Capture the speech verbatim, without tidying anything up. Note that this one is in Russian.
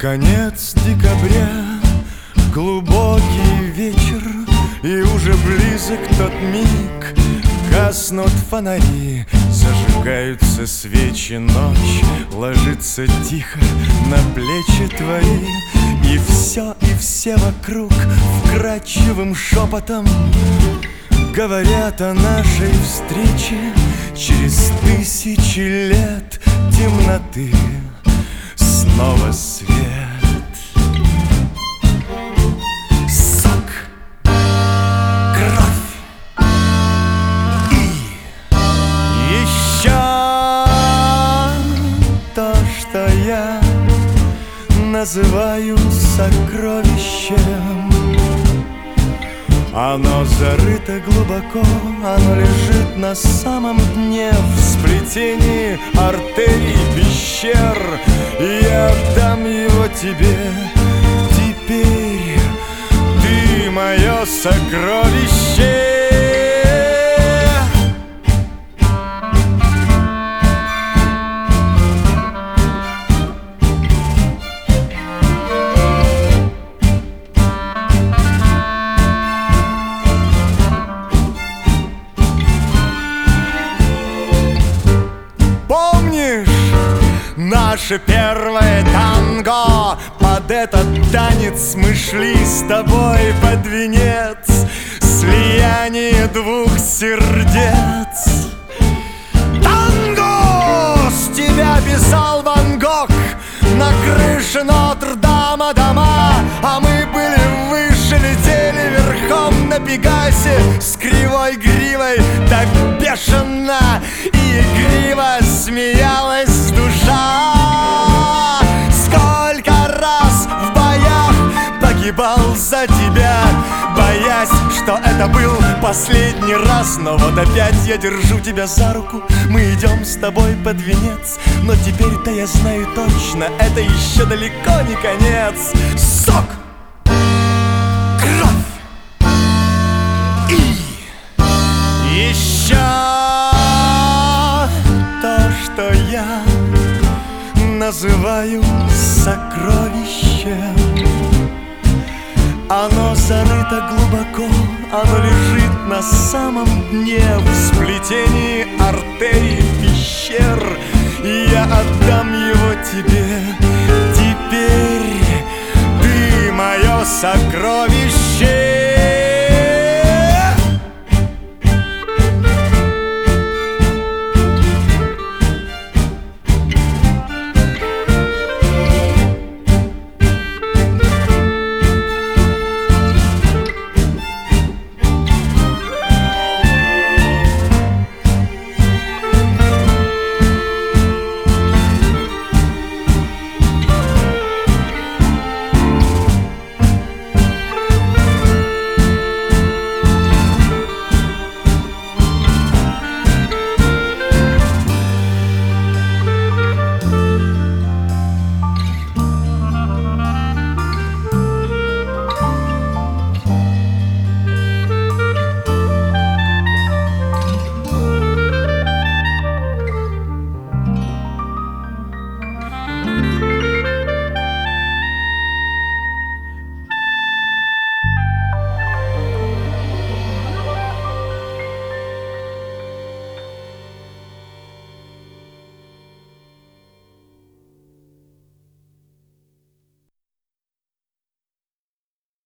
Конец декабря, глубокий вечер, и уже близок тот миг. Гаснут фонари, зажигаются свечи, ночь ложится тихо на плечи твои. И все, и все вокруг вкрадчивым шепотом говорят о нашей встрече. Через тысячи лет темноты снова свет. Сок, кровь и еще то, что я называю сокровищем. Оно зарыто глубоко, оно лежит на самом дне, в сплетении артерий, пещер. И я отдам его тебе. Теперь ты мое сокровище. Наше первое танго, под этот танец мы шли с тобой под венец. Слияние двух сердец. Танго! С тебя писал Ван Гог на крыше Нотр-Дама дома. А мы были выше, летели верхом на Пегасе с кривой гривой, так бешено и игриво смеялась душа. Сколько раз в боях погибал за тебя, боясь, что это был последний раз. Но вот опять я держу тебя за руку, мы идем с тобой под венец. Но теперь-то я знаю точно, это еще далеко не конец. Сок, кровь и еще то, что я называю сокровищем. Оно зарыто глубоко, оно лежит на самом дне, в сплетении